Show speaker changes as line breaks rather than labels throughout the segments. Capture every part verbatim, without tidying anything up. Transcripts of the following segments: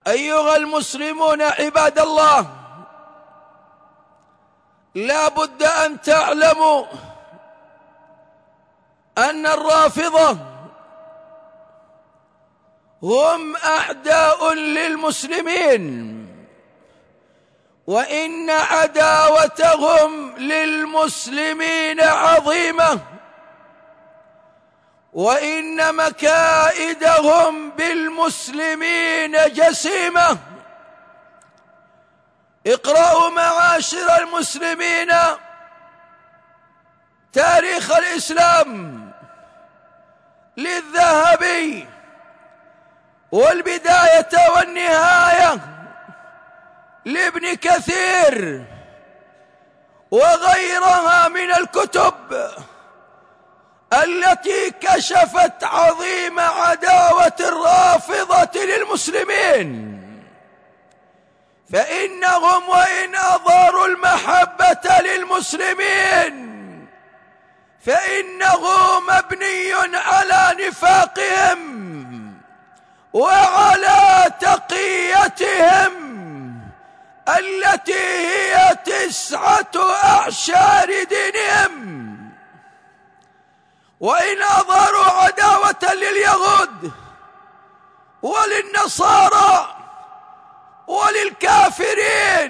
أيها المسلمون عباد الله، لا بد أن تعلموا أن الرافضة هم أعداء للمسلمين، وإن عداوتهم للمسلمين عظيمة، وإن مكائدهم بالمسلمين جسيمة. اقرأوا معاشر المسلمين تاريخ الإسلام للذهبي والبداية والنهاية لابن كثير وغيرها من الكتب التي كشفت عظيم عداوة الرافضة للمسلمين، فإنهم وإن أظهروا المحبة للمسلمين فإنه مبني على نفاقهم وعلى تقيتهم التي هي تسعة أعشار دينهم. وإن أظهروا عداوة لليهود وللنصارى وللكافرين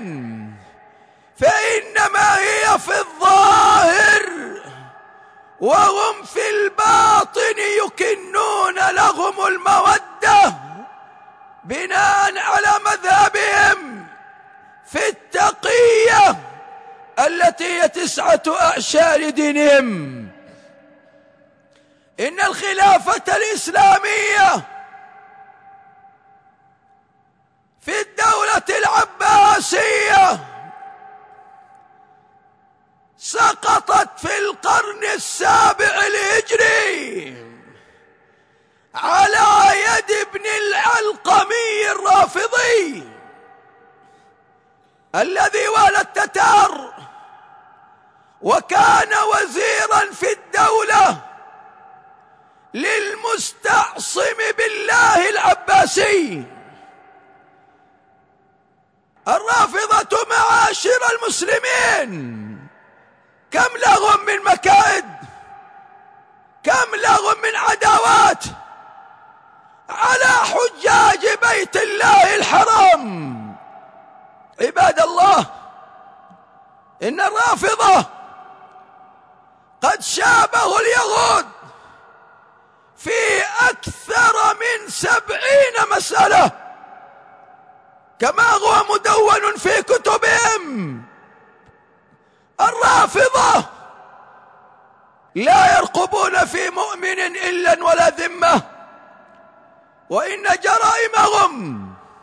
فإنما هي في الظاهر، وهم في الباطن يكنون لهم المودة بناء على مذهبهم في التقية التي هي تسعة أعشار دينهم. إن الخلافة الإسلامية في الدولة العباسية سقطت في القرن السابع الهجري على يد ابن العلقمي الرافضي الذي والى التتار، وكان وزيرا في الدولة للمستعصم بالله العباسي. الرافضة معاشر المسلمين كم لهم من مكائد، كم لهم من عداوات على حجاج بيت الله الحرام. عباد الله، إن الرافضة قد شابهوا اليهود في أكثر من سبعين مسألة كما هو مدون في كتبهم. الرافضة لا يرقبون في مؤمن إلا ولا ذمة، وإن جرائمهم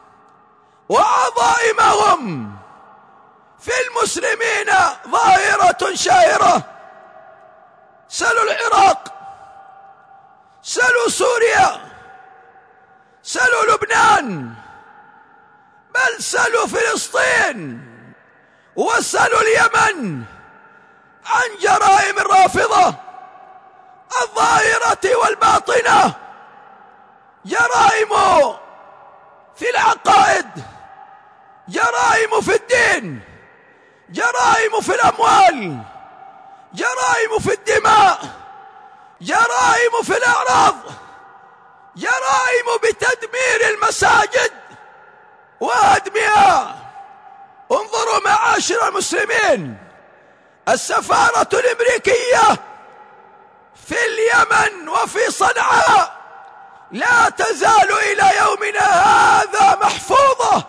وعظائمهم في المسلمين ظاهرة شاهرة. سلوا العراق، سلوا سوريا، سلوا لبنان، بل سلوا فلسطين وسلوا اليمن عن جرائم الرافضة الظاهرة والباطنة. جرائم في العقائد، جرائم في الدين، جرائم في الأموال، جرائم في الدماء، جرائم في الأعراض، جرائم بتدمير المساجد وهدمها. انظروا معاشر المسلمين، السفارة الأمريكية في اليمن وفي صنعاء لا تزال إلى يومنا هذا محفوظة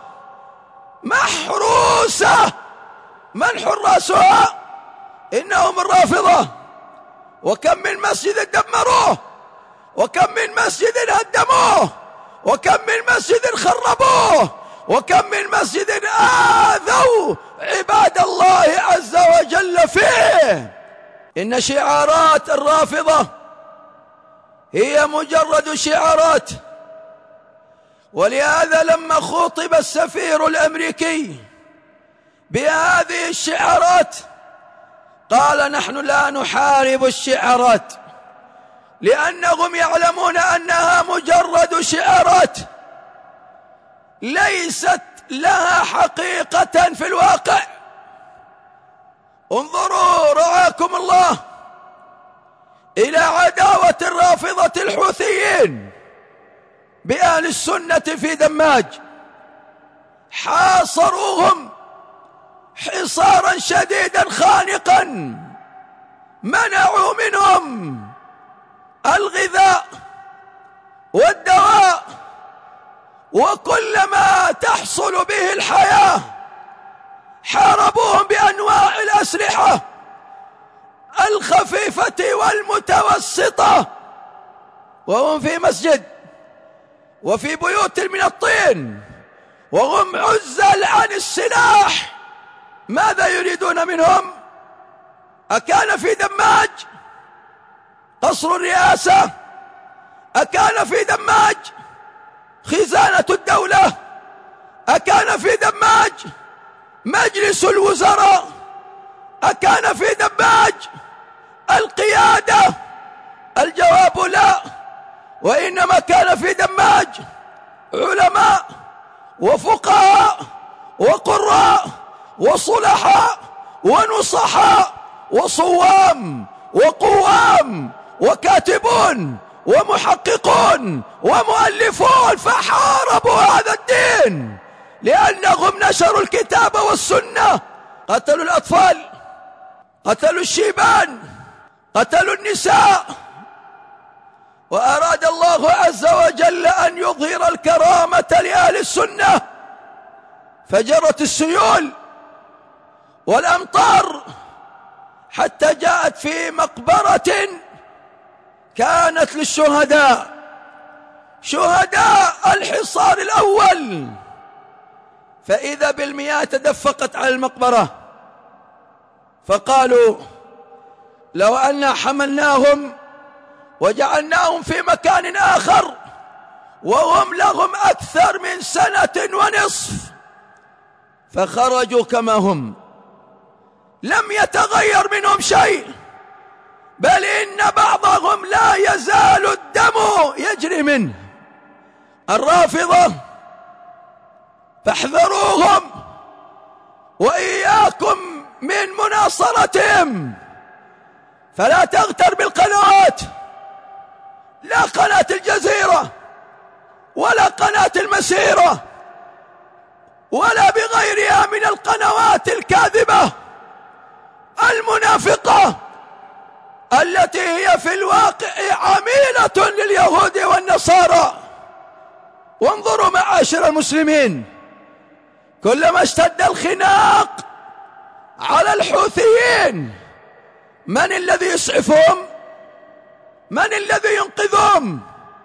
محروسة. من حراسها؟ إنهم الرافضة. وكم من مسجد دمروه، وكم من مسجد هدموه، وكم من مسجد خربوه، وكم من مسجد آذوا عباد الله عز وجل فيه. إن شعارات الرافضة هي مجرد شعارات، ولهذا لما خُطب السفير الأمريكي بهذه الشعارات قال: نحن لا نحارب الشعارات، لأنهم يعلمون أنها مجرد شعارات. ليست لها حقيقة في الواقع. انظروا رعاكم الله إلى عداوة الرافضة الحوثيين بأهل السنة في دماج، حاصروهم حصارا شديدا خانقا، منعوا منهم الغذاء والدواء وكل ما تحصل به الحياة، حاربوهم بأنواع الأسلحة الخفيفة والمتوسطة وهم في مسجد وفي بيوت من الطين وهم عزل عن السلاح. ماذا يريدون منهم؟ أكان في دماج قصر الرئاسة؟ أكان في دماج خزانة الدولة؟ أكان في دماج مجلس الوزراء؟ أكان في دماج القيادة؟ الجواب لا، وإنما كان في دماج علماء وفقهاء وقراء وصلحاء ونصحاء وصوام وقوام وكاتبون ومحققون ومؤلفون، فحاربوا هذا الدين لأنهم نشروا الكتاب والسنة. قتلوا الأطفال، قتلوا الشيبان، قتلوا النساء، وأراد الله عز وجل أن يظهر الكرامة لأهل السنة، فجرت السيول والأمطار حتى جاءت في مقبرة كانت للشهداء، شهداء الحصار الأول، فإذا بالمياه تدفقت على المقبرة، فقالوا لو أن حملناهم وجعلناهم في مكان آخر وهم لهم أكثر من سنة ونصف، فخرجوا كما هم، لم يتغير منهم شيء، بل إن بعضهم لا يزال الدم يجري منه. الرافضة فاحذروهم وإياكم من مناصرتهم، فلا تغتر بالقنوات، لا قناة الجزيرة ولا قناة المسيرة ولا بغيرها من القنوات الكاذبة المنافقة التي هي في الواقع عميلة لليهود والنصارى. وانظروا معاشر المسلمين، كلما اشتد الخناق على الحوثيين من الذي يسعفهم؟ من الذي ينقذهم؟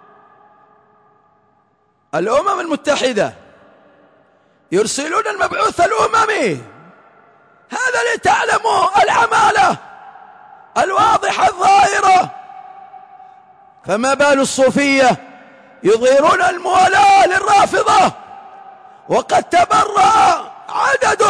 الأمم المتحدة، يرسلون المبعوث الأممي، هذا لتعلموا العمالة الواضحة الظاهرة. فما بال الصوفية يظهرون الموالاة للرافضة وقد تبرأ عدد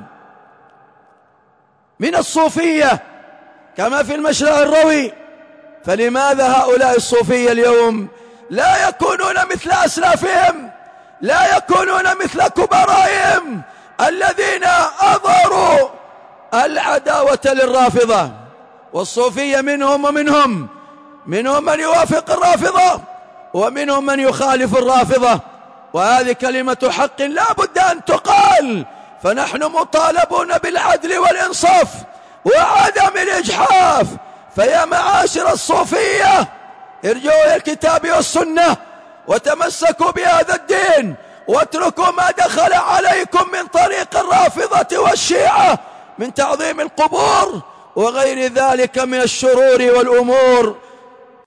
من الصوفية كما في المشرع الروي. فلماذا هؤلاء الصوفية اليوم لا يكونون مثل أسلافهم، لا يكونون مثل كبرائهم الذين أظهروا العداوة للرافضة؟ والصوفية منهم ومنهم، منهم من يوافق الرافضة ومنهم من يخالف الرافضة، وهذه كلمة حق لا بد أن تقال. فنحن مطالبون بالعدل والإنصاف وعدم الإجحاف. فيا معاشر الصوفية، ارجعوا إلى الكتاب والسنة وتمسكوا بهذا الدين، واتركوا ما دخل عليكم من طريق الرافضة والشيعة من تعظيم القبور وغير ذلك من الشرور والأمور